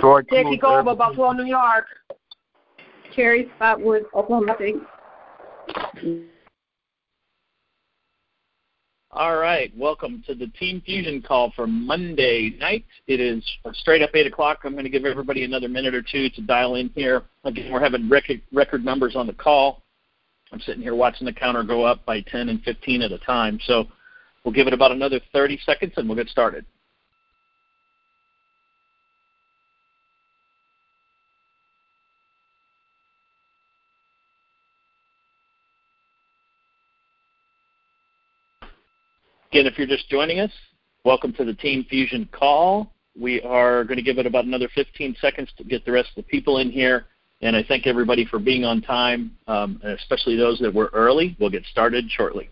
George Jackie Goldberg, Buffalo, New York. Cherry Spotwood, Oklahoma City. All right, welcome to the Team Fusion call for Monday night. It is straight up 8 o'clock. I'm going to give everybody another minute or two to dial in here. Again, we're having record numbers on the call. I'm sitting here watching the counter go up by 10 and 15 at a time. So we'll give it about another 30 seconds and we'll get started. Again, if you're just joining us, welcome to the Team Fusion call. We are going to give it about another 15 seconds to get the rest of the people in here. And I thank everybody for being on time, especially those that were early. We'll get started shortly.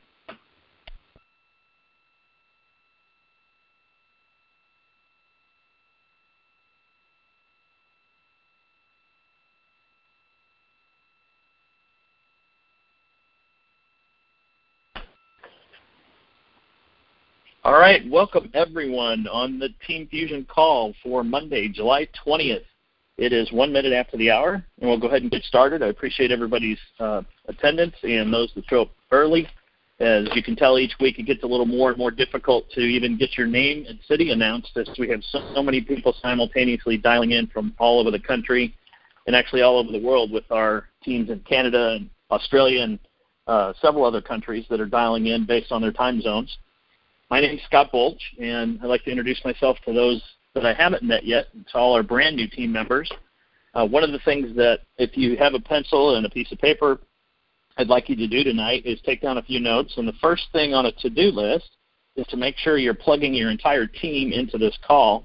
All right, welcome everyone on the Team Fusion call for Monday, July 20th. It is 1 minute after the hour, and we'll go ahead and get started. I appreciate everybody's attendance and those that show up early. As you can tell, each week it gets a little more and more difficult to even get your name and city announced, as we have so many people simultaneously dialing in from all over the country and actually all over the world with our teams in Canada and Australia and several other countries that are dialing in based on their time zones. My name is Scott Bolch, and I'd like to introduce myself to those that I haven't met yet, and to all our brand new team members. One of the things that, if you have a pencil and a piece of paper, I'd like you to do tonight is take down a few notes. And the first thing on a to-do list is to make sure you're plugging your entire team into this call.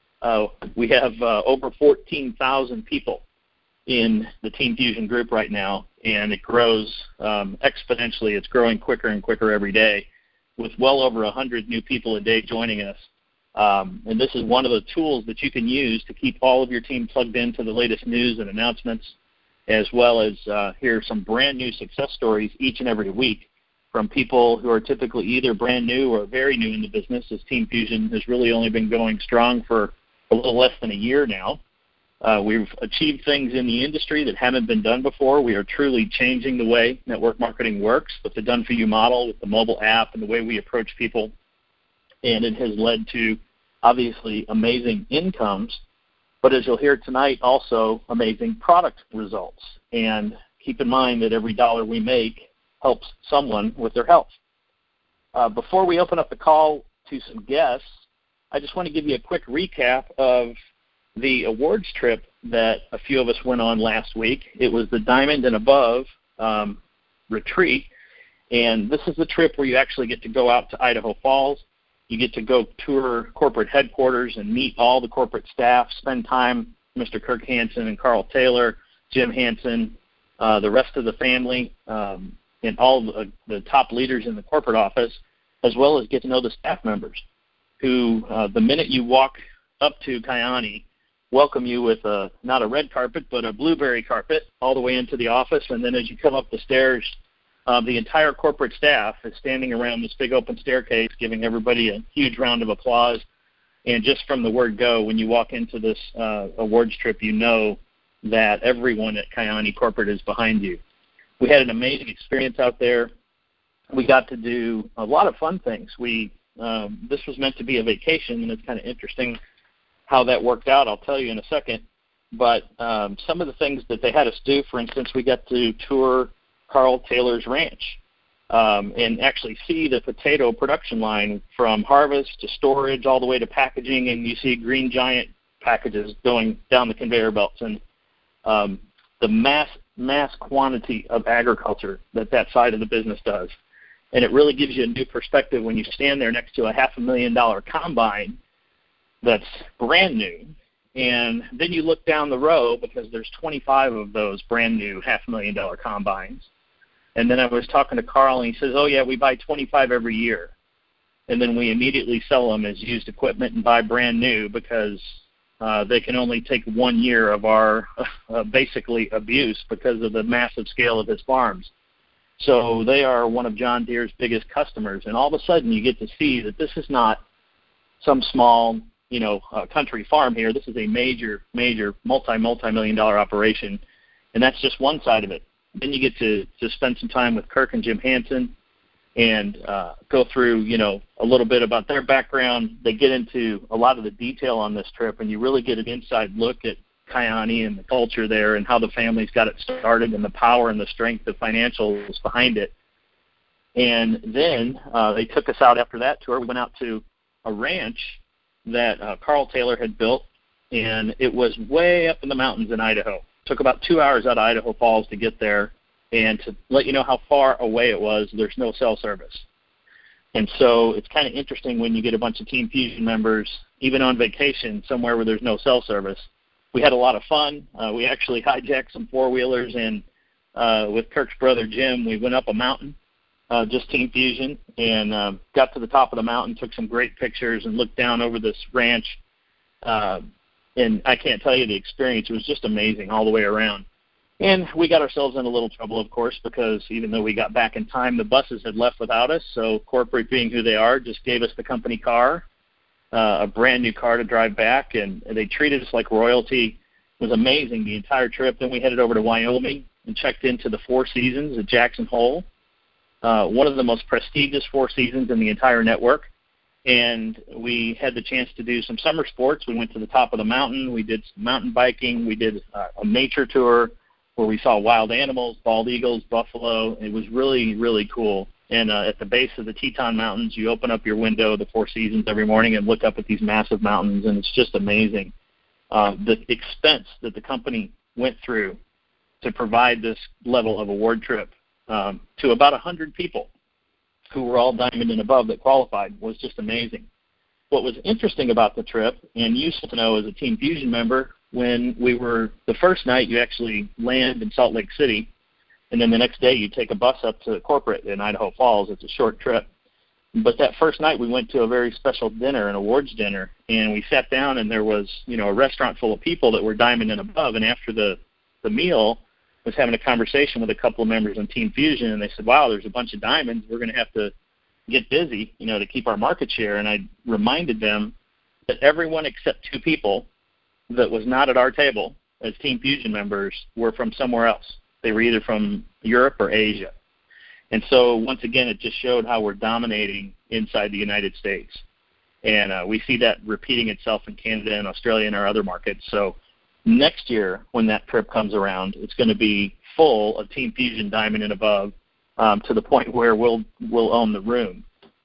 We have over 14,000 people in the Team Fusion group right now, and it grows exponentially. It's growing quicker and quicker every day, with well over 100 new people a day joining us. And this is one of the tools that you can use to keep all of your team plugged into the latest news and announcements, as well as hear some brand new success stories each and every week from people who are typically either brand new or very new in the business, as Team Fusion has really only been going strong for a little less than a year now. We've achieved things in the industry that haven't been done before. We are truly changing the way network marketing works with the Done-For-You model, with the mobile app, and the way we approach people. And it has led to, obviously, amazing incomes, but as you'll hear tonight, also amazing product results. And keep in mind that every dollar we make helps someone with their health. Before we open up the call to some guests, I just want to give you a quick recap of the awards trip that a few of us went on last week. It was the Diamond and Above retreat, and this is the trip where you actually get to go out to Idaho Falls. You get to go tour corporate headquarters and meet all the corporate staff, spend time with Mr. Kirk Hansen and Carl Taylor, Jim Hansen, the rest of the family, and all the top leaders in the corporate office, as well as get to know the staff members who, the minute you walk up to Kiani, welcome you with not a red carpet, but a blueberry carpet all the way into the office. And then as you come up the stairs, the entire corporate staff is standing around this big open staircase, giving everybody a huge round of applause. And just from the word go, when you walk into this awards trip, you know that everyone at Kiani Corporate is behind you. We had an amazing experience out there. We got to do a lot of fun things. This was meant to be a vacation, and it's kind of interesting how that worked out. I'll tell you in a second. But some of the things that they had us do, for instance, we got to tour Carl Taylor's ranch and actually see the potato production line from harvest to storage all the way to packaging, and you see Green Giant packages going down the conveyor belts, and the mass quantity of agriculture that side of the business does. And it really gives you a new perspective when you stand there next to a $500,000 combine that's brand new, and then you look down the row because there's 25 of those brand new $500,000 combines. And then I was talking to Carl, and he says, oh, yeah, we buy 25 every year. And then we immediately sell them as used equipment and buy brand new because they can only take 1 year of our basically abuse because of the massive scale of his farms. So they are one of John Deere's biggest customers. And all of a sudden you get to see that this is not some small country farm here. This is a major multi-million-dollar operation, and that's just one side of it. Then you get to spend some time with Kirk and Jim Hansen and go through, a little bit about their background. They get into a lot of the detail on this trip, and you really get an inside look at Kyani and the culture there and how the family's got it started and the power and the strength of financials behind it. And then they took us out after that tour. We went out to a ranch that Carl Taylor had built, and it was way up in the mountains in Idaho. It took about 2 hours out of Idaho Falls to get there. And to let you know how far away it was, there's no cell service. And so it's kind of interesting when you get a bunch of Team Fusion members, even on vacation, somewhere where there's no cell service. We had a lot of fun. We actually hijacked some four-wheelers, and with Kirk's brother Jim, we went up a mountain, just Team Fusion, and got to the top of the mountain, took some great pictures, and looked down over this ranch. And I can't tell you the experience. It was just amazing all the way around. And we got ourselves in a little trouble, of course, because even though we got back in time, the buses had left without us. So corporate, being who they are, just gave us the company car, a brand new car to drive back, and they treated us like royalty. It was amazing the entire trip. Then we headed over to Wyoming and checked into the Four Seasons at Jackson Hole, one of the most prestigious Four Seasons in the entire network. And we had the chance to do some summer sports. We went to the top of the mountain. We did some mountain biking. We did a nature tour where we saw wild animals, bald eagles, buffalo. It was really, really cool. And at the base of the Teton Mountains, you open up your window, the Four Seasons, every morning and look up at these massive mountains, and it's just amazing. The expense that the company went through to provide this level of award trip to about 100 people who were all diamond and above that qualified was just amazing. What was interesting about the trip, and useful to know as a Team Fusion member, when we were the first night, you actually land in Salt Lake City, and then the next day you take a bus up to corporate in Idaho Falls. It's a short trip. But that first night we went to a very special dinner, an awards dinner, and we sat down, and there was, a restaurant full of people that were diamond and above. And after the meal, I was having a conversation with a couple of members on Team Fusion, and they said, wow, there's a bunch of diamonds. We're going to have to get busy, to keep our market share. And I reminded them that everyone except two people that was not at our table as Team Fusion members were from somewhere else. They were either from Europe or Asia. And so, once again, it just showed how we're dominating inside the United States. And we see that repeating itself in Canada and Australia and our other markets. So next year, when that trip comes around, it's going to be full of Team Fusion Diamond and above, to the point where we'll own the room.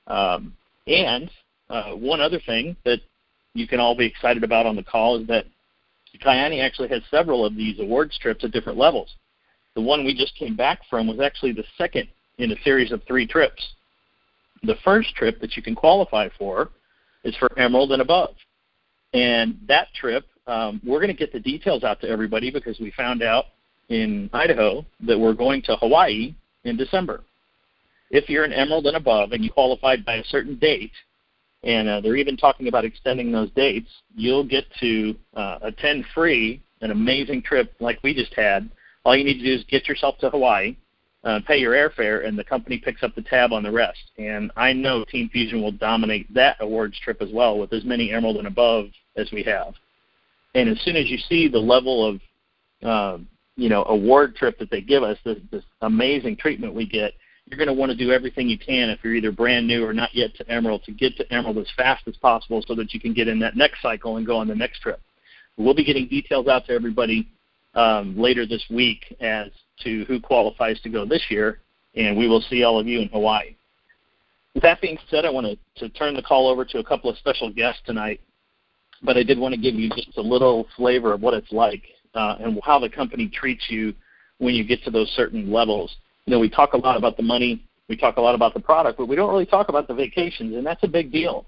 And one other thing that you can all be excited about on the call is that Kyani actually has several of these awards trips at different levels. The one we just came back from was actually the second in a series of 3 trips. The first trip that you can qualify for is for Emerald and above. And that trip, we're going to get the details out to everybody because we found out in Idaho that we're going to Hawaii in December. If you're an Emerald and above and you qualified by a certain date, and they're even talking about extending those dates, you'll get to attend free an amazing trip like we just had. All you need to do is get yourself to Hawaii, pay your airfare, and the company picks up the tab on the rest. And I know Team Fusion will dominate that awards trip as well with as many Emerald and above as we have. And as soon as you see the level of, award trip that they give us, this amazing treatment we get, you're going to want to do everything you can if you're either brand new or not yet to Emerald to get to Emerald as fast as possible so that you can get in that next cycle and go on the next trip. We'll be getting details out to everybody later this week as to who qualifies to go this year, and we will see all of you in Hawaii. With that being said, I want to turn the call over to a couple of special guests tonight, but I did want to give you just a little flavor of what it's like and how the company treats you when you get to those certain levels. We talk a lot about the money, we talk a lot about the product, but we don't really talk about the vacations, and that's a big deal.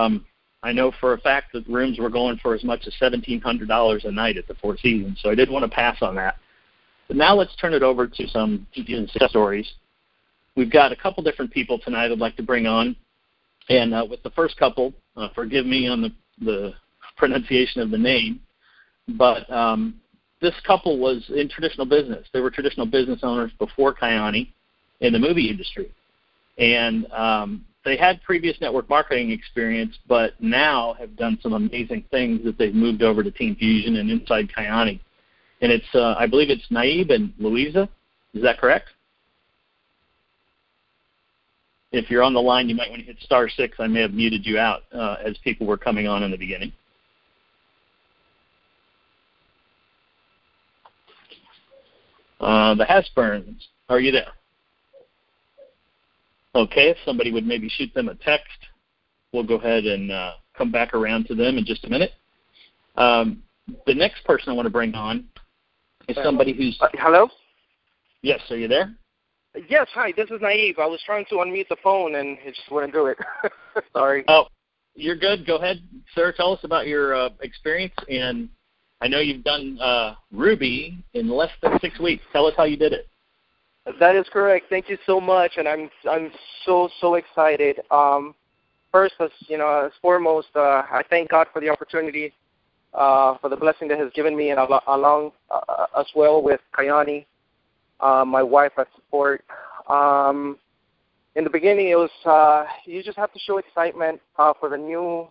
I know for a fact that rooms were going for as much as $1,700 a night at the Four Seasons, so I did want to pass on that. But now let's turn it over to some success stories. We've got a couple different people tonight I'd like to bring on, and with the first couple, forgive me on the pronunciation of the name, but this couple was in traditional business. They were traditional business owners before Kyani in the movie industry. And they had previous network marketing experience, but now have done some amazing things that they've moved over to Team Fusion and inside Kyani. And it's, I believe it's Naib and Louisa. Is that correct? If you're on the line, you might want to hit *6. I may have muted you out as people were coming on in the beginning. The Hasburns, are you there? Okay, if somebody would maybe shoot them a text, we'll go ahead and come back around to them in just a minute. The next person I want to bring on is somebody who's... hello? Yes, are you there? Yes, hi, this is Naib. I was trying to unmute the phone and it just wouldn't do it. Sorry. Oh, you're good. Go ahead, sir. Tell us about your experience. And I know you've done Ruby in less than 6 weeks. Tell us how you did it. That is correct. Thank you so much, and I'm so excited. First, as foremost, I thank God for the opportunity, for the blessing that has given me, and along as well with Kyani, my wife at support. In the beginning, it was you just have to show excitement for the new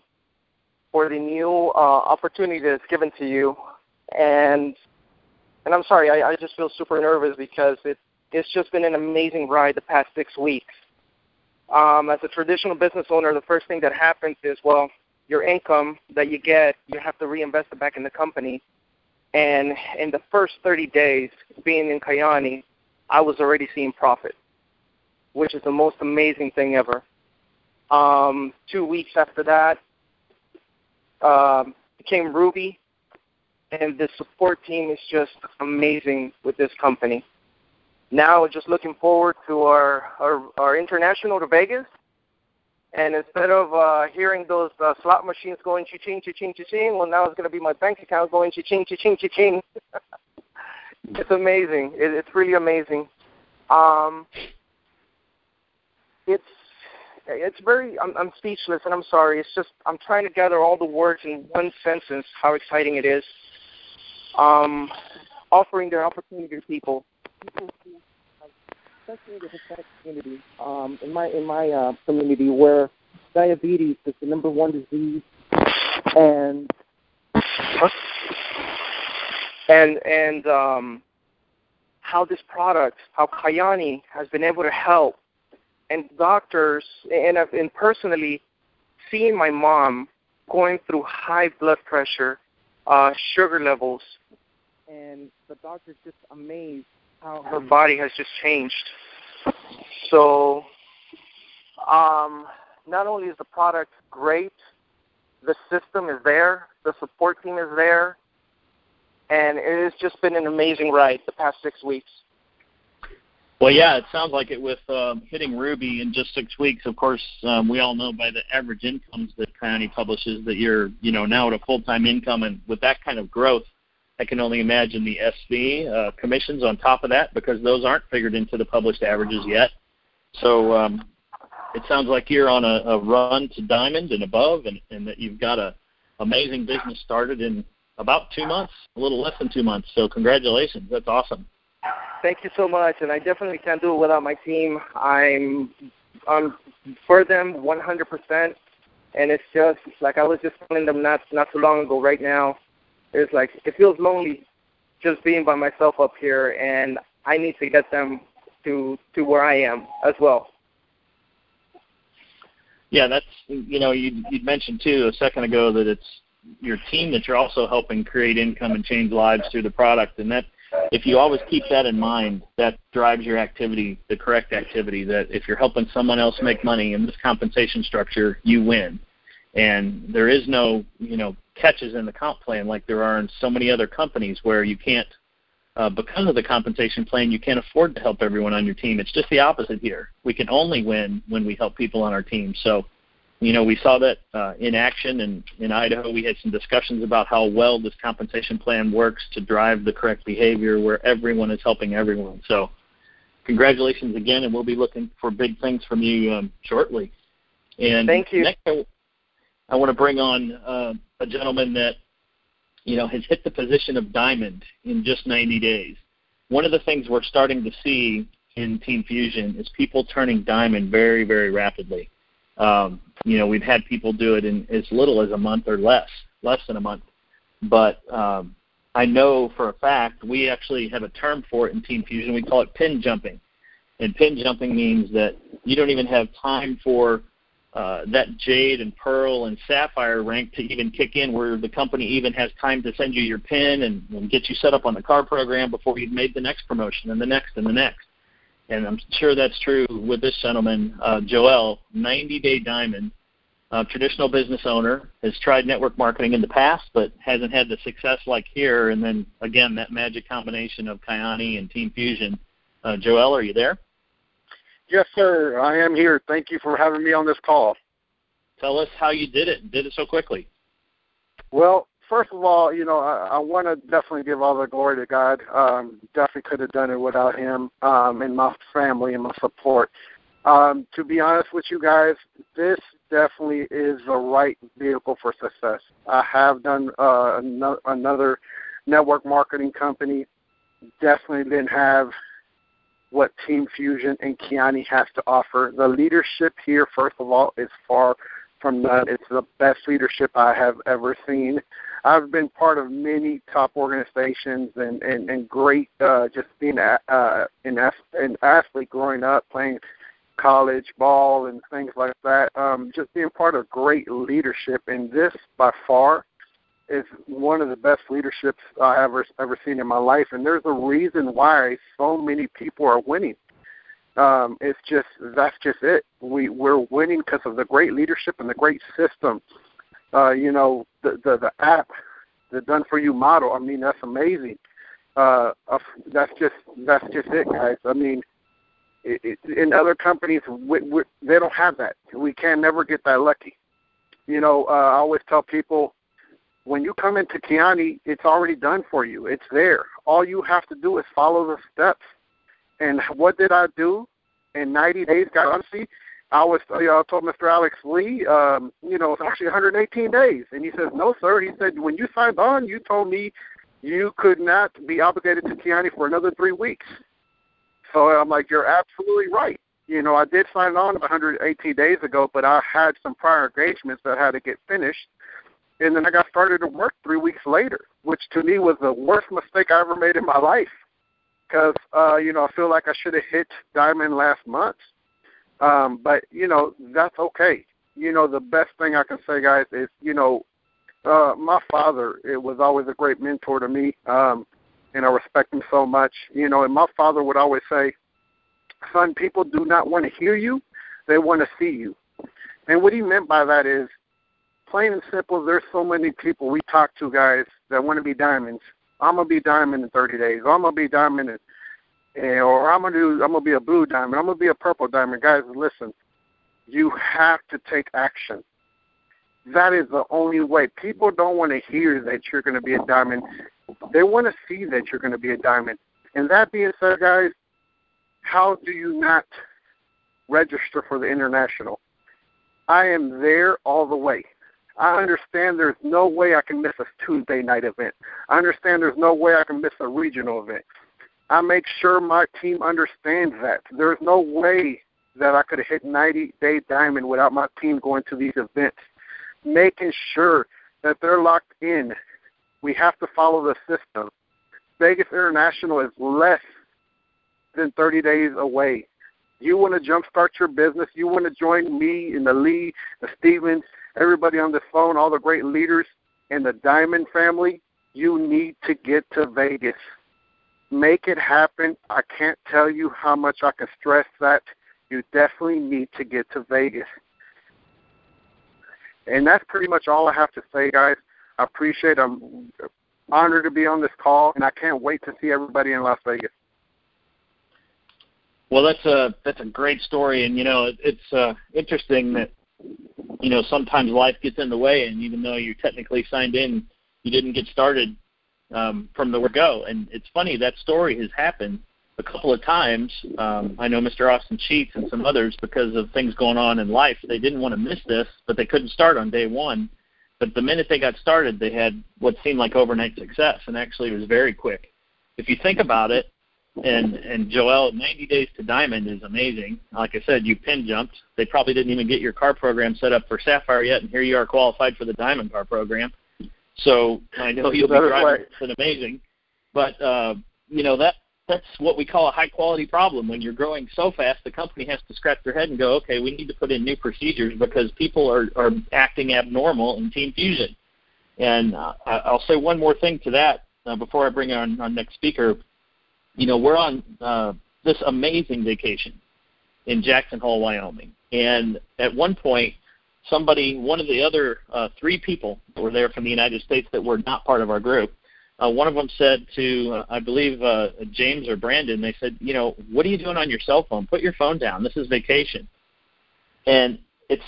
opportunity that's given to you, and I'm sorry, I just feel super nervous because it's just been an amazing ride the past 6 weeks. As a traditional business owner, the first thing that happens is, well, your income that you get, you have to reinvest it back in the company. And in the first 30 days being in Kyani, I was already seeing profit, which is the most amazing thing ever. 2 weeks after that, became Ruby, and the support team is just amazing with this company. Now just looking forward to our international to Vegas, and instead of hearing those slot machines going cha-ching, cha-ching, cha-ching, well, now it's going to be my bank account going cha-ching, cha-ching, cha-ching. It's amazing. It's really amazing. It's very, I'm speechless, and I'm sorry. It's just I'm trying to gather all the words in one sentence how exciting it is. Offering their opportunity to people especially the Hispanic community, in my community, where diabetes is the #1 disease, and how this product, how Kyani has been able to help, and doctors, and personally seeing my mom going through high blood pressure, sugar levels, and the doctor's just amazed how her body has just changed. So not only is the product great, the system is there, the support team is there, and it has just been an amazing ride the past 6 weeks. Well, yeah, it sounds like it with hitting Ruby in just 6 weeks. Of course, we all know by the average incomes that Kyani publishes that you're, now at a full-time income, and with that kind of growth, I can only imagine the SV commissions on top of that, because those aren't figured into the published averages yet. So it sounds like you're on a run to diamond and above, and that you've got an amazing business started in about 2 months, a little less than 2 months. So congratulations. That's awesome. Thank you so much, and I definitely can't do it without my team. I'm for them 100%, and it's just like I was just telling them not too long ago. Right now, it's like it feels lonely just being by myself up here, and I need to get them to where I am as well. Yeah, that's, you'd mentioned too a second ago that it's your team that you're also helping create income and change lives through the product, and that if you always keep that in mind, that drives your activity, the correct activity, that if you're helping someone else make money in this compensation structure, you win. And there is no, catches in the comp plan like there are in so many other companies where you can't, because of the compensation plan, you can't afford to help everyone on your team. It's just the opposite here. We can only win when we help people on our team. So, we saw that in action, and in Idaho we had some discussions about how well this compensation plan works to drive the correct behavior where everyone is helping everyone. So congratulations again, and we'll be looking for big things from you shortly. And thank you. Next, I want to bring on a gentleman that, has hit the position of diamond in just 90 days. One of the things we're starting to see in Team Fusion is people turning diamond very, very rapidly. We've had people do it in as little as a month or less than a month. But I know for a fact we actually have a term for it in Team Fusion. We call it pin jumping. And pin jumping means that you don't even have time for that jade and pearl and sapphire rank to even kick in, where the company even has time to send you your pin and get you set up on the car program before you've made the next promotion and the next and the next. And I'm sure that's true with this gentleman, Joel, 90-day diamond, traditional business owner, has tried network marketing in the past but hasn't had the success like here. And then, again, that magic combination of Kyani and Team Fusion. Joel, are you there? Yes, sir. I am here. Thank you for having me on this call. Tell us how you did it so quickly. Well, first of all, I want to definitely give all the glory to God. Definitely could have done it without him and my family and my support. To be honest with you guys, this definitely is the right vehicle for success. I have done another network marketing company. Definitely didn't have what Team Fusion and Kyani has to offer. The leadership here, first of all, is far from none. It's the best leadership I have ever seen. I've been part of many top organizations and great, just being an athlete growing up, playing college ball and things like that, just being part of great leadership. And this, by far, is one of the best leaderships I have ever seen in my life. And there's a reason why so many people are winning. That's just it. We're winning because of the great leadership and the great system. The app, the Done For You model. I mean, that's amazing. That's just it, guys. I mean, in other companies, they don't have that. We can never get that lucky. I always tell people, when you come into Kyani, it's already done for you. It's there. All you have to do is follow the steps. And what did I do in 90 days? God, honestly, I told Mr. Alex Lee, it's actually 118 days. And he says, no, sir. He said, when you signed on, you told me you could not be obligated to Kyani for another 3 weeks. So I'm like, you're absolutely right. I did sign on 118 days ago, but I had some prior engagements that had to get finished. And then I got started to work 3 weeks later, which to me was the worst mistake I ever made in my life. Because, I feel like I should have hit diamond last month. But, that's okay. The best thing I can say, guys, is, my father, it was always a great mentor to me, and I respect him so much. And my father would always say, son, people do not want to hear you. They want to see you. And what he meant by that is, plain and simple, there's so many people we talk to, guys, that want to be diamonds. I'm going to be diamond in 30 days. I'm going to be diamond or I'm going to be a blue diamond. I'm going to be a purple diamond. Guys, listen, you have to take action. That is the only way. People don't want to hear that you're going to be a diamond. They want to see that you're going to be a diamond. And that being said, guys, how do you not register for the international? I am there all the way. I understand there's no way I can miss a Tuesday night event. I understand there's no way I can miss a regional event. I make sure my team understands that. There's no way that I could have hit 90-day diamond without my team going to these events, making sure that they're locked in. We have to follow the system. Vegas International is less than 30 days away. You want to jumpstart your business, you want to join me and the Lee, the Stevens, everybody on this phone, all the great leaders in the Diamond family, you need to get to Vegas. Make it happen. I can't tell you how much I can stress that. You definitely need to get to Vegas. And that's pretty much all I have to say, guys. I appreciate it. I'm honored to be on this call, and I can't wait to see everybody in Las Vegas. Well, that's a great story, and it's interesting that sometimes life gets in the way, and even though you're technically signed in, you didn't get started from the word go. And it's funny, that story has happened a couple of times. I know Mr. Austin Sheets and some others, because of things going on in life, they didn't want to miss this, but they couldn't start on day one. But the minute they got started, they had what seemed like overnight success, and actually it was very quick. If you think about it, And Joel, 90 days to Diamond is amazing. Like I said, you pin jumped. They probably didn't even get your car program set up for Sapphire yet, and here you are qualified for the Diamond car program. So I know you'll be driving something amazing. But, that's what we call a high-quality problem. When you're growing so fast, the company has to scratch their head and go, okay, we need to put in new procedures because people are acting abnormal in Team Fusion. And I'll say one more thing to that before I bring on our next speaker. We're on this amazing vacation in Jackson Hole, Wyoming. And at one point, one of the other 3 people that were there from the United States that were not part of our group, one of them said to, I believe, James or Brandon, they said, what are you doing on your cell phone? Put your phone down. This is vacation. And it's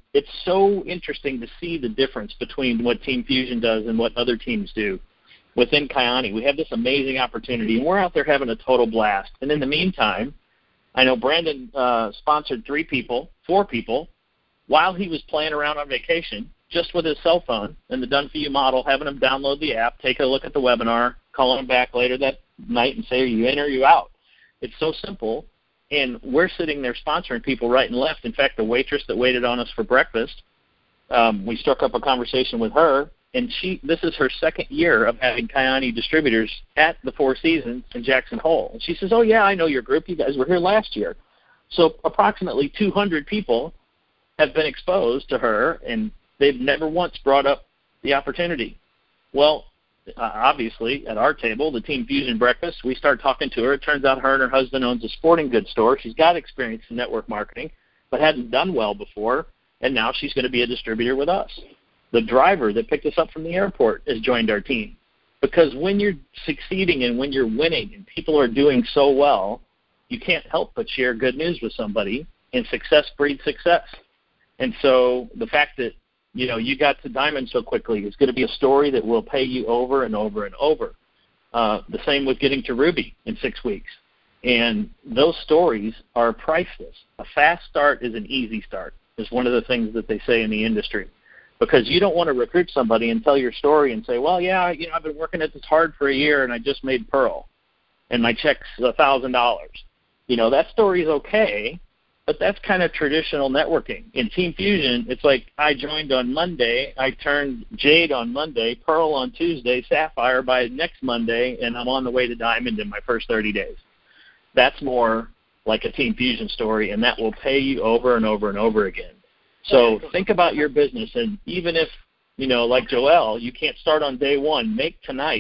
so interesting to see the difference between what Team Fusion does and what other teams do. Within Kyani, we have this amazing opportunity, and we're out there having a total blast. And in the meantime, I know Brandon sponsored 4 people, while he was playing around on vacation, just with his cell phone and the Done For You model, having him download the app, take a look at the webinar, calling him back later that night and say, are you in or are you out? It's so simple, and we're sitting there sponsoring people right and left. In fact, the waitress that waited on us for breakfast, we struck up a conversation with her, and this is her 2nd year of having Kyani distributors at the Four Seasons in Jackson Hole. And she says, oh, yeah, I know your group. You guys were here last year. So approximately 200 people have been exposed to her, and they've never once brought up the opportunity. Well, obviously, at our table, the Team Fusion breakfast, we start talking to her. It turns out her and her husband owns a sporting goods store. She's got experience in network marketing, but hadn't done well before, and now she's going to be a distributor with us. The driver that picked us up from the airport has joined our team. Because when you're succeeding and when you're winning and people are doing so well, you can't help but share good news with somebody, and success breeds success. And so the fact that, you got to Diamond so quickly is going to be a story that will pay you over and over and over. The same with getting to Ruby in 6 weeks. And those stories are priceless. A fast start is an easy start, is one of the things that they say in the industry. Because you don't want to recruit somebody and tell your story and say, well, yeah, I've been working at this hard for a year and I just made Pearl and my check's $1,000. That story is okay, but that's kind of traditional networking. In Team Fusion, it's like I joined on Monday, I turned Jade on Monday, Pearl on Tuesday, Sapphire by next Monday, and I'm on the way to Diamond in my first 30 days. That's more like a Team Fusion story, and that will pay you over and over and over again. So think about your business, and even if, like Joel, you can't start on day one, make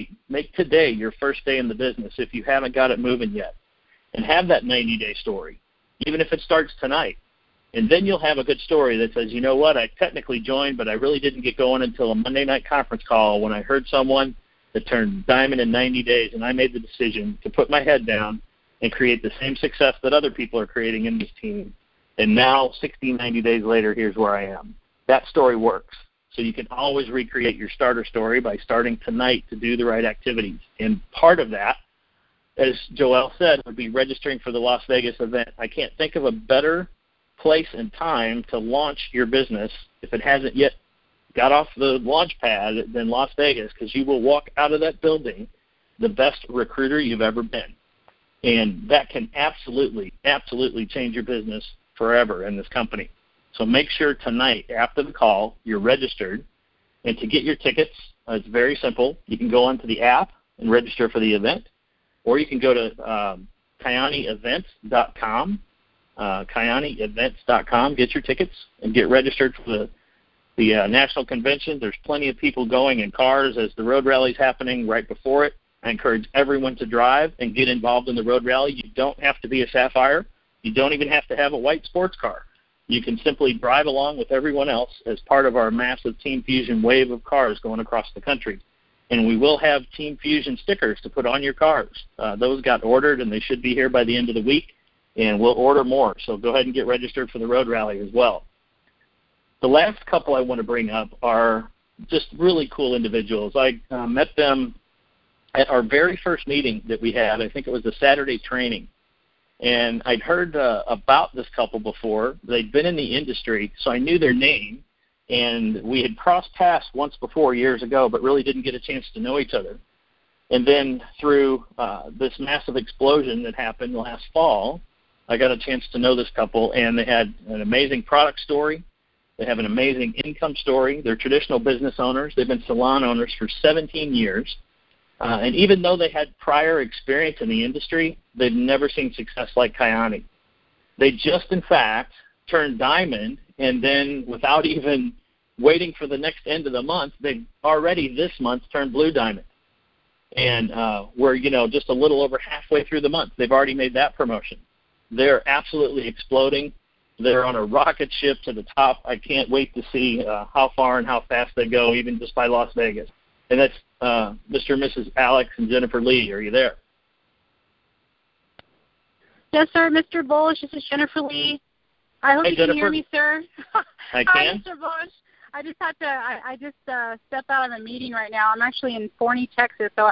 today your first day in the business if you haven't got it moving yet, and have that 90-day story, even if it starts tonight. And then you'll have a good story that says, you know what, I technically joined, but I really didn't get going until a Monday night conference call when I heard someone that turned Diamond in 90 days, and I made the decision to put my head down and create the same success that other people are creating in this team. And now, 60, 90 days later, here's where I am. That story works. So you can always recreate your starter story by starting tonight to do the right activities. And part of that, as Joel said, would be registering for the Las Vegas event. I can't think of a better place and time to launch your business if it hasn't yet got off the launch pad than Las Vegas, because you will walk out of that building the best recruiter you've ever been. And that can absolutely, absolutely change your business forever in this company. So make sure tonight, after the call, you're registered. And to get your tickets, it's very simple. You can go onto the app and register for the event, or you can go to KyaniEvents.com, KyaniEvents.com, get your tickets, and get registered for the national convention. There's plenty of people going in cars as the road rally's happening right before it. I encourage everyone to drive and get involved in the road rally. You don't have to be a Sapphire. You don't even have to have a white sports car. You can simply drive along with everyone else as part of our massive Team Fusion wave of cars going across the country. And we will have Team Fusion stickers to put on your cars. Those got ordered, and they should be here by the end of the week, and we'll order more. So go ahead and get registered for the road rally as well. The last couple I want to bring up are just really cool individuals. I met them at our very first meeting that we had. I think it was a Saturday training. And I'd heard about this couple before. They'd been in the industry, so I knew their name. And we had crossed paths once before years ago, but really didn't get a chance to know each other. And then through this massive explosion that happened last fall, I got a chance to know this couple, and they had an amazing product story. They have an amazing income story. They're traditional business owners. They've been salon owners for 17 years. And even though they had prior experience in the industry, they've never seen success like Kyani. They just, in fact, turned diamond, and then without even waiting for the next end of the month, they've already this month turned blue diamond. And we're, just a little over halfway through the month. They've already made that promotion. They're absolutely exploding. They're on a rocket ship to the top. I can't wait to see how far and how fast they go, even just by Las Vegas. And that's Mr. and Mrs. Alex and Jennifer Lee. Are you there? Yes, sir, Mr. Bullish. This is Jennifer Lee. I hope you can hear me, sir. I can. Hi, Mr. Bullish. I just had to. I just stepped out of a meeting right now. I'm actually in Forney, Texas, so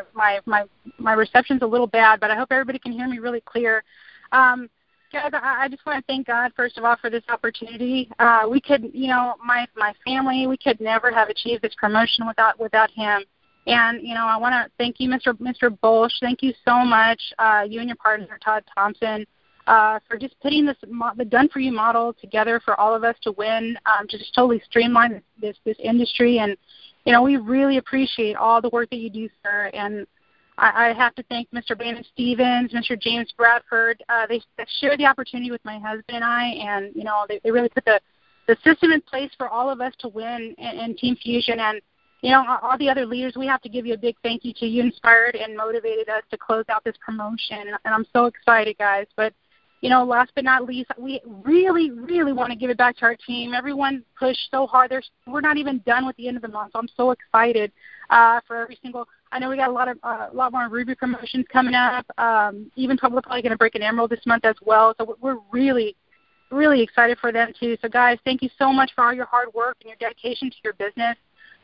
my reception's a little bad, but I hope everybody can hear me really clear. Guys, I just want to thank God, first of all, for this opportunity. We could, my family, we could never have achieved this promotion without him. And, I want to thank you, Mr. Bolsh. Thank you so much, you and your partner, Todd Thompson, for just putting the Done For You model together for all of us to win, to just totally streamline this industry. And, we really appreciate all the work that you do, sir. And I have to thank Mr. Brandon Stevens, Mr. James Bradford. They shared the opportunity with my husband and I, and, they really put the system in place for all of us to win in Team Fusion. And, all the other leaders, we have to give you a big thank you to you. Inspired and motivated us to close out this promotion. And I'm so excited, guys. But, last but not least, we really, really want to give it back to our team. Everyone pushed so hard. We're not even done with the end of the month. So I'm so excited for every single. I know we got a lot more Ruby promotions coming up. Even we're probably going to break an Emerald this month as well. So we're really, really excited for them too. So guys, thank you so much for all your hard work and your dedication to your business.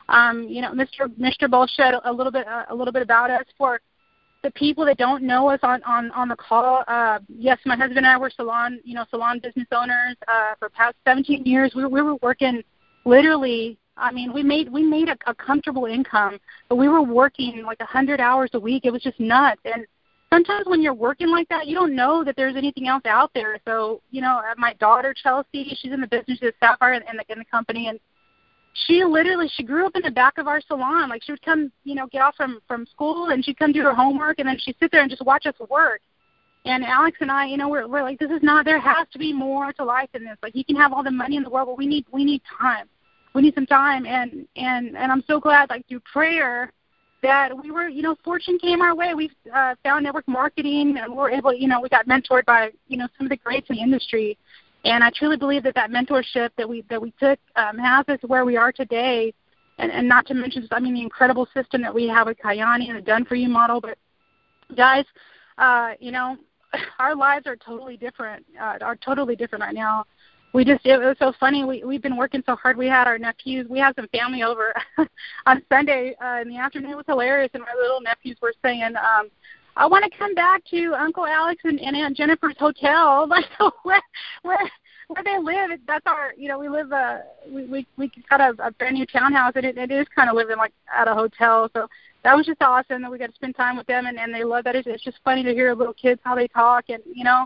Mr. Bull said a little bit about us. For the people that don't know us on the call, yes, my husband and I were salon business owners for past 17 years. We were working literally. I mean, we made a comfortable income, but we were working like 100 hours a week. It was just nuts. And sometimes when you're working like that, you don't know that there's anything else out there. So, my daughter Chelsea, she's in the business at Sapphire in the company, and she grew up in the back of our salon. Like, she would come, get off from school, and she'd come do her homework, and then she'd sit there and just watch us work. And Alex and I, we're like, there has to be more to life than this. Like, you can have all the money in the world, but we need time. We need some time, and I'm so glad, like, through prayer, that we were, fortune came our way. We found network marketing, and we were able, we got mentored by, some of the greats in the industry. And I truly believe that mentorship that we took has us where we are today, and not to mention, the incredible system that we have with Kyani and the Done For You model. But guys, our lives are totally different. Right now. It was so funny. We've been working so hard. We had our nephews. We had some family over on Sunday in the afternoon. It was hilarious, and my little nephews were saying, I want to come back to Uncle Alex and Aunt Jennifer's hotel, like where they live. That's our, we live. We got a brand new townhouse, and it is kind of living like at a hotel. So that was just awesome that we got to spend time with them, and they love that. It's just funny to hear little kids how they talk, and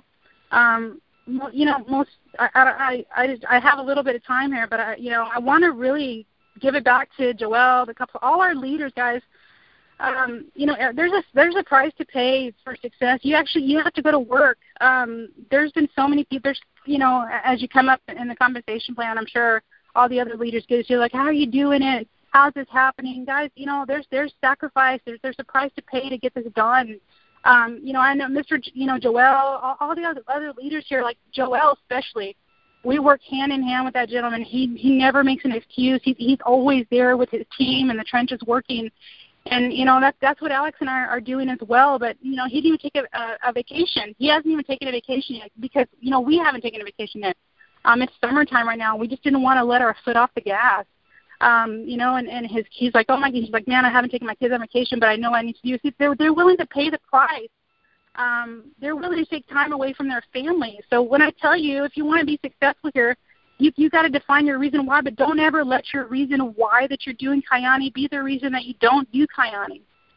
I have a little bit of time here, but I want to really give it back to Joelle, all our leaders, guys. There's a price to pay for success. You have to go to work. There's been so many people. As you come up in the compensation plan, I'm sure all the other leaders get you like, how are you doing it? How's this happening, guys? There's sacrifice. There's a price to pay to get this done. I know Mr. Joelle, all the other leaders here, like Joelle especially. We work hand in hand with that gentleman. He never makes an excuse. He's always there with his team in the trenches working. And, that's what Alex and I are doing as well. But, he didn't even take a vacation. He hasn't even taken a vacation yet because, we haven't taken a vacation yet. It's summertime right now. We just didn't want to let our foot off the gas. And he's like, oh my God, he's like, man, I haven't taken my kids on vacation, but I know I need to do. They're willing to pay the price. They're willing to take time away from their family. So when I tell you, if you want to be successful here, you got to define your reason why, but don't ever let your reason why that you're doing Kyani be the reason that you don't do Kyani.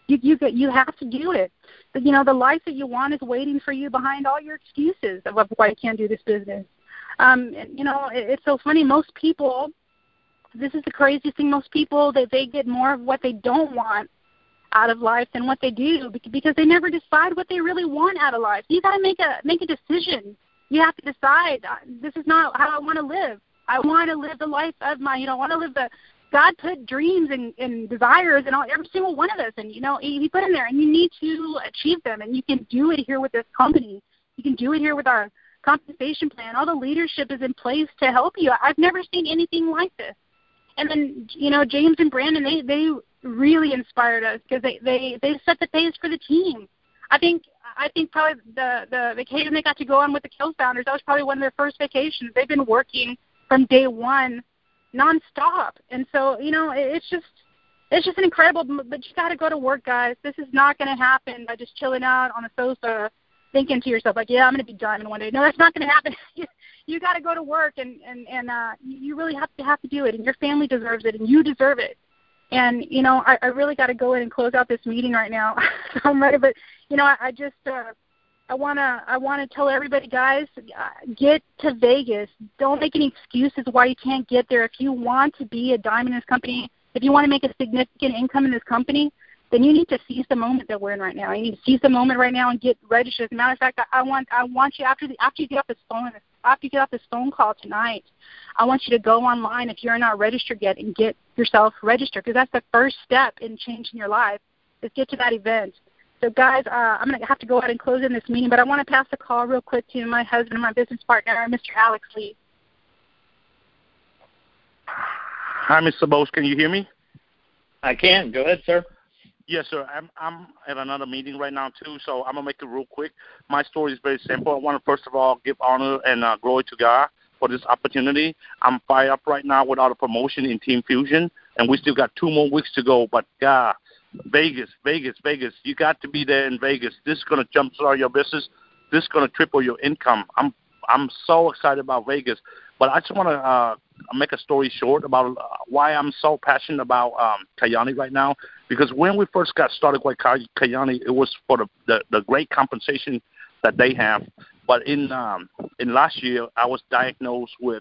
You have to do it. But, the life that you want is waiting for you behind all your excuses of why you can't do this business. It's so funny. Most people, this is the craziest thing, most people, they get more of what they don't want out of life than what they do because they never decide what they really want out of life. You got to make a decision. You have to decide, this is not how I want to live. I want to live the life of I want to live the, God put dreams and desires in every single one of us, and, He put them there, and you need to achieve them, and you can do it here with this company. You can do it here with our compensation plan. All the leadership is in place to help you. I've never seen anything like this. And then, James and Brandon, they really inspired us because they set the pace for the team. I think probably the vacation they got to go on with the co-founders, that was probably one of their first vacations. They've been working from day one nonstop. And so, it's just an incredible, but you got to go to work, guys. This is not going to happen by just chilling out on a sofa thinking to yourself, like, yeah, I'm going to be diamond one day. No, that's not going to happen. You got to go to work, and you really have to do it, and your family deserves it, and you deserve it. And, I really got to go in and close out this meeting right now. I'm ready, but, I just I want to tell everybody, guys, get to Vegas. Don't make any excuses why you can't get there. If you want to be a diamond in this company, if you want to make a significant income in this company, then you need to seize the moment that we're in right now. You need to seize the moment right now and get registered. As a matter of fact, I want you after you get off this phone call tonight, I want you to go online if you're not registered yet and get yourself registered, because that's the first step in changing your life, is get to that event. So, guys, I'm going to have to go ahead and close in this meeting, but I want to pass the call real quick to my husband and my business partner, Mr. Alex Lee. Hi, Mr. Bose. Can you hear me? I can. Go ahead, sir. Yes, sir. I'm at another meeting right now, too, so I'm going to make it real quick. My story is very simple. I want to, first of all, give honor and glory to God for this opportunity. I'm fired up right now with all the promotion in Team Fusion, and we still got 2 more weeks to go, but God, Vegas. You got to be there in Vegas. This is going to jumpstart your business. This is going to triple your income. I'm so excited about Vegas. But I just want to make a story short about why I'm so passionate about Kayani right now. Because when we first got started with Kayani, it was for the great compensation that they have. But in last year, I was diagnosed with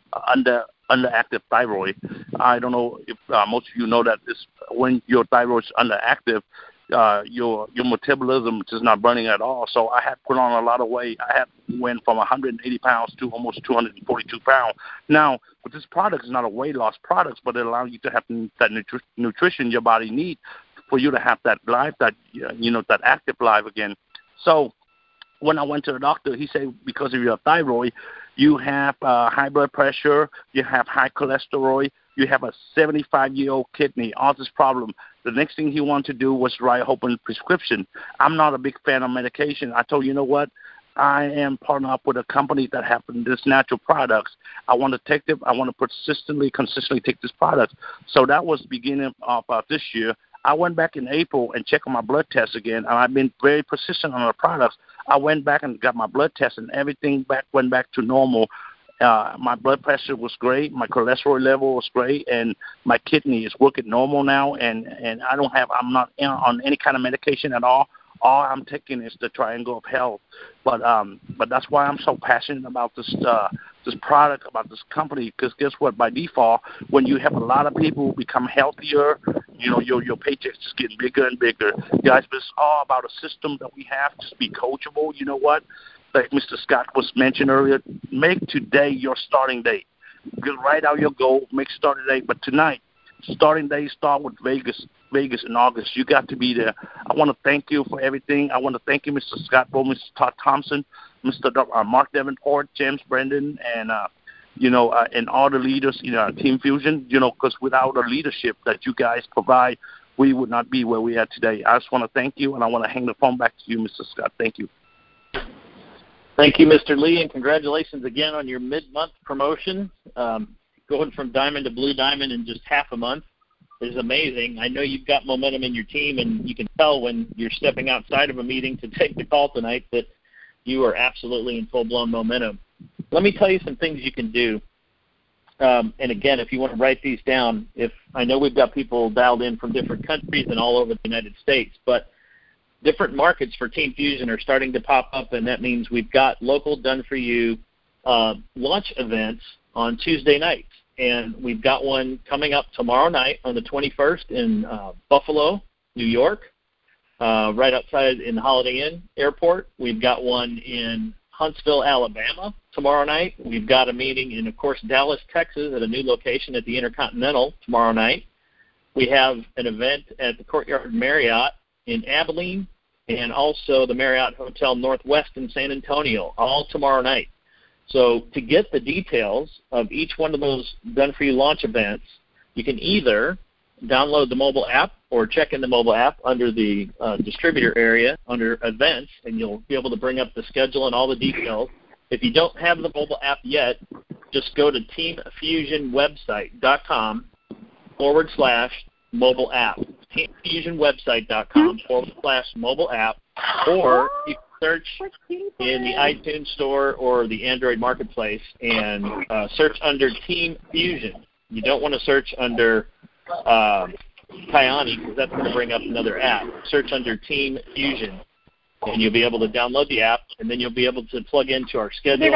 underactive thyroid. I don't know if most of you know that when your thyroid is underactive, your metabolism is not burning at all. So I had put on a lot of weight. I had went from 180 pounds to almost 242 pounds. Now, with this product, it's not a weight loss product, but it allows you to have that nutrition your body needs for you to have that life, that active life again. So when I went to the doctor, he said because of your thyroid, you have high blood pressure, you have high cholesterol, you have a 75-year-old kidney, all this problem. The next thing he wanted to do was write a whole prescription. I'm not a big fan of medication. I told you know what? I am partnered up with a company that has this natural products. I want to take them. I want to consistently take this product. So that was the beginning of this year. I went back in April and checked on my blood test again, and I've been very persistent on the products. I went back and got my blood test, and everything went back to normal. My blood pressure was great, my cholesterol level was great, and my kidney is working normal now. And I'm not on any kind of medication at all. All I'm taking is the Triangle of Health. But that's why I'm so passionate about this product, about this company, because guess what? By default, when you have a lot of people become healthier, your paychecks just getting bigger and bigger. Guys, it's all about a system that we have. Just be coachable. You know what? Like Mr. Scott was mentioned earlier, make today your starting date. Write out your goal, make starting date. But tonight, starting day start with Vegas in August. You got to be there. I want to thank you for everything. I want to thank you, Mr. Scott Bo, Mr. Todd Thompson, Mr. Mark Davenport, James Brendan, and and all the leaders in our Team Fusion. Because without the leadership that you guys provide, we would not be where we are today. I just want to thank you, and I want to hang the phone back to you, Mr. Scott. Thank you. Thank you, Mr. Lee, and congratulations again on your mid-month promotion. Going from diamond to blue diamond in just half a month is amazing. I know you've got momentum in your team, and you can tell when you're stepping outside of a meeting to take the call tonight that you are absolutely in full-blown momentum. Let me tell you some things you can do. And again, if you want to write these down, I know we've got people dialed in from different countries and all over the United States, but different markets for Team Fusion are starting to pop up, and that means we've got local done-for-you launch events on Tuesday nights. And we've got one coming up tomorrow night on the 21st in Buffalo, New York, right outside in the Holiday Inn Airport. We've got one in Huntsville, Alabama tomorrow night. We've got a meeting in, of course, Dallas, Texas at a new location at the Intercontinental tomorrow night. We have an event at the Courtyard Marriott in Abilene and also the Marriott Hotel Northwest in San Antonio, all tomorrow night. So to get the details of each one of those done-for-you launch events, you can either download the mobile app or check in the mobile app under the distributor area under events, and you'll be able to bring up the schedule and all the details. If you don't have the mobile app yet, just go to teamfusionwebsite.com/mobile app. teamfusionwebsite.com/mobile app, or you can search in the iTunes Store or the Android Marketplace and search under Team Fusion. You don't want to search under Kyani, because that's going to bring up another app. Search under Team Fusion, and you'll be able to download the app, and then you'll be able to plug into our schedule.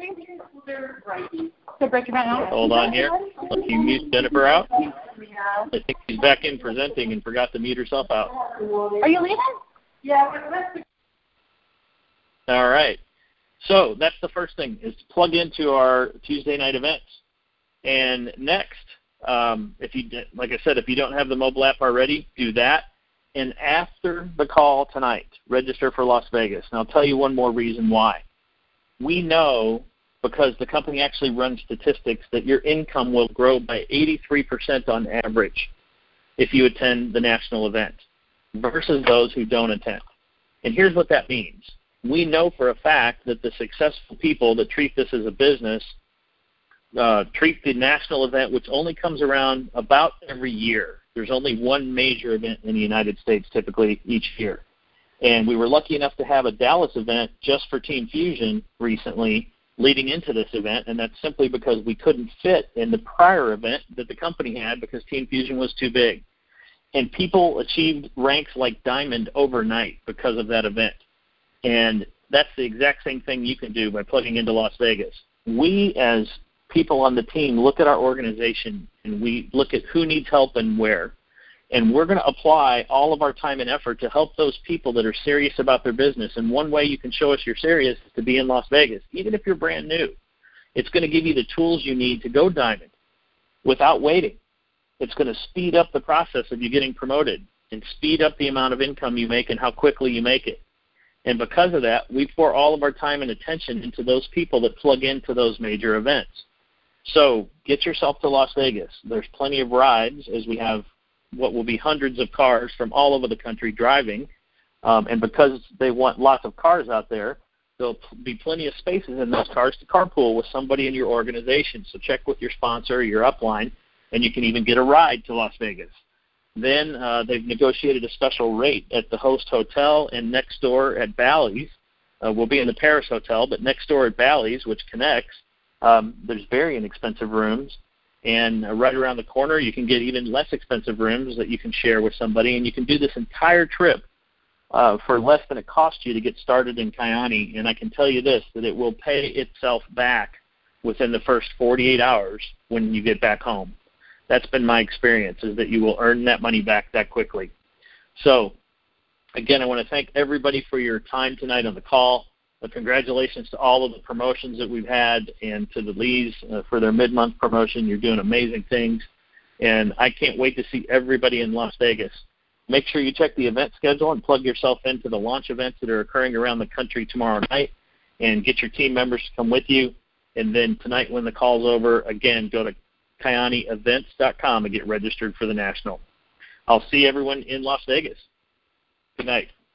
Hold on here. Let me mute Jennifer out. I think she's back in presenting and forgot to mute herself out. Are you leaving? Yeah. All right. So that's the first thing, is to plug into our Tuesday night events. And next, like I said, if you don't have the mobile app already, do that. And after the call tonight, register for Las Vegas. And I'll tell you one more reason why. We know, because the company actually runs statistics, that your income will grow by 83% on average if you attend the national event versus those who don't attend. And here's what that means. We know for a fact that the successful people that treat this as a business treat the national event, which only comes around about every year. There's only one major event in the United States typically each year. And we were lucky enough to have a Dallas event just for Team Fusion recently leading into this event, and that's simply because we couldn't fit in the prior event that the company had because Team Fusion was too big. And people achieved ranks like Diamond overnight because of that event. And that's the exact same thing you can do by plugging into Las Vegas. We, as people on the team, look at our organization and we look at who needs help and where. And we're going to apply all of our time and effort to help those people that are serious about their business. And one way you can show us you're serious is to be in Las Vegas, even if you're brand new. It's going to give you the tools you need to go Diamond without waiting. It's going to speed up the process of you getting promoted and speed up the amount of income you make and how quickly you make it. And because of that, we pour all of our time and attention into those people that plug into those major events. So get yourself to Las Vegas. There's plenty of rides, as we have what will be hundreds of cars from all over the country driving. And because they want lots of cars out there, there'll be plenty of spaces in those cars to carpool with somebody in your organization. So check with your sponsor, your upline, and you can even get a ride to Las Vegas. Then they've negotiated a special rate at the host hotel, and next door at Bally's. We'll be in the Paris Hotel, but next door at Bally's, which connects, there's very inexpensive rooms. And right around the corner, you can get even less expensive rooms that you can share with somebody. And you can do this entire trip for less than it costs you to get started in Kyani. And I can tell you this, that it will pay itself back within the first 48 hours when you get back home. That's been my experience, is that you will earn that money back that quickly. So, again, I want to thank everybody for your time tonight on the call. Congratulations to all of the promotions that we've had, and to the Lees for their mid-month promotion. You're doing amazing things, and I can't wait to see everybody in Las Vegas. Make sure you check the event schedule and plug yourself into the launch events that are occurring around the country tomorrow night, and get your team members to come with you. And then tonight when the call's over, again, go to KyaniEvents.com and get registered for the National. I'll see everyone in Las Vegas. Good night.